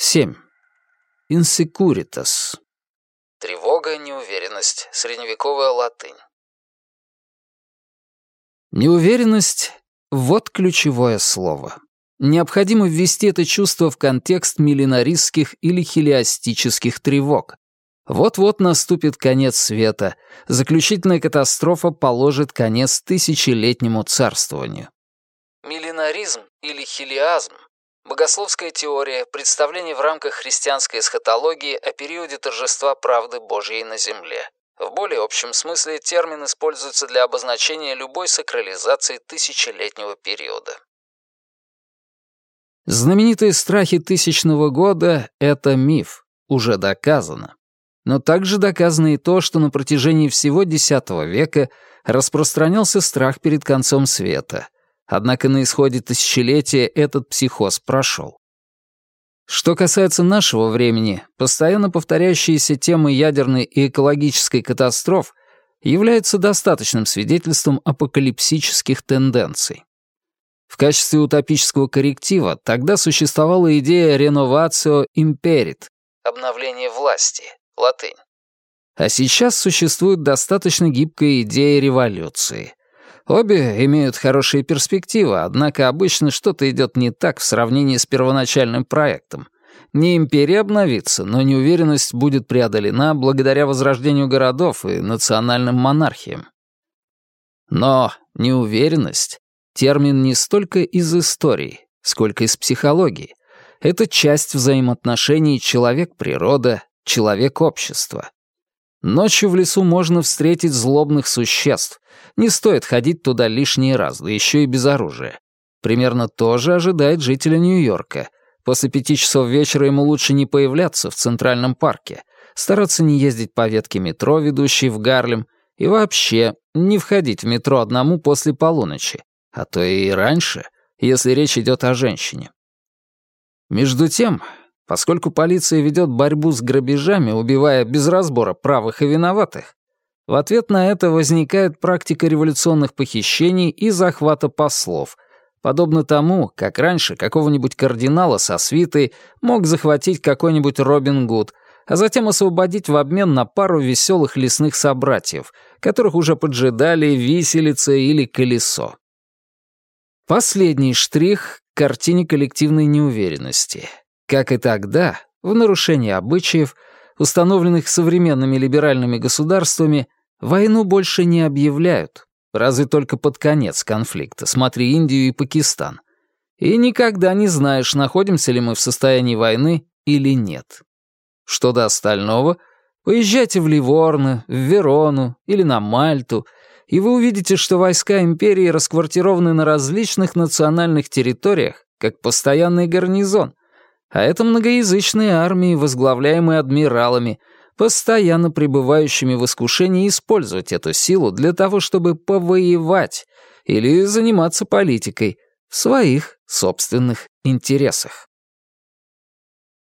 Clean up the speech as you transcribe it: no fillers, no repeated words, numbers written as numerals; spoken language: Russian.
7. Insecuritas. Тревога, неуверенность. Средневековая латынь. Неуверенность — вот ключевое слово. Необходимо ввести это чувство в контекст миллинаристских или хелиастических тревог. Вот-вот наступит конец света, заключительная катастрофа положит конец тысячелетнему царствованию. Миллинаризм или хелиазм — богословская теория, представление в рамках христианской эсхатологии о периоде торжества правды Божьей на земле. В более общем смысле термин используется для обозначения любой сакрализации тысячелетнего периода. Знаменитые страхи тысячного года — это миф, уже доказано. Но также доказано и то, что на протяжении всего X века распространялся страх перед концом света. Однако на исходе тысячелетия этот психоз прошел. Что касается нашего времени, постоянно повторяющиеся темы ядерной и экологической катастроф являются достаточным свидетельством апокалипсических тенденций. В качестве утопического корректива тогда существовала идея «renovатio imperit» — обновление власти, латынь. А сейчас существует достаточно гибкая идея революции. Обе имеют хорошие перспективы, однако обычно что-то идет не так в сравнении с первоначальным проектом. Не империя обновится, но неуверенность будет преодолена благодаря возрождению городов и национальным монархиям. Но неуверенность — термин не столько из истории, сколько из психологии. Это часть взаимоотношений человек-природа, человек-общество. Ночью в лесу можно встретить злобных существ. Не стоит ходить туда лишний раз, да еще и без оружия. Примерно то же ожидает жителя Нью-Йорка. После 5 часов вечера ему лучше не появляться в Центральном парке, стараться не ездить по ветке метро, ведущей в Гарлем, и вообще не входить в метро одному после полуночи, а то и раньше, если речь идет о женщине. Между тем, поскольку полиция ведет борьбу с грабежами, убивая без разбора правых и виноватых, в ответ на это возникает практика революционных похищений и захвата послов, подобно тому, как раньше какого-нибудь кардинала со свитой мог захватить какой-нибудь Робин Гуд, а затем освободить в обмен на пару веселых лесных собратьев, которых уже поджидали виселица или колесо. Последний штрих к картине коллективной неуверенности. Как и тогда, в нарушении обычаев, установленных современными либеральными государствами, войну больше не объявляют, разве только под конец конфликта, смотри Индию и Пакистан. И никогда не знаешь, находимся ли мы в состоянии войны или нет. Что до остального, поезжайте в Ливорно, в Верону или на Мальту, и вы увидите, что войска империи расквартированы на различных национальных территориях, как постоянный гарнизон, а это многоязычные армии, возглавляемые адмиралами, постоянно пребывающими в искушении использовать эту силу для того, чтобы повоевать или заниматься политикой в своих собственных интересах.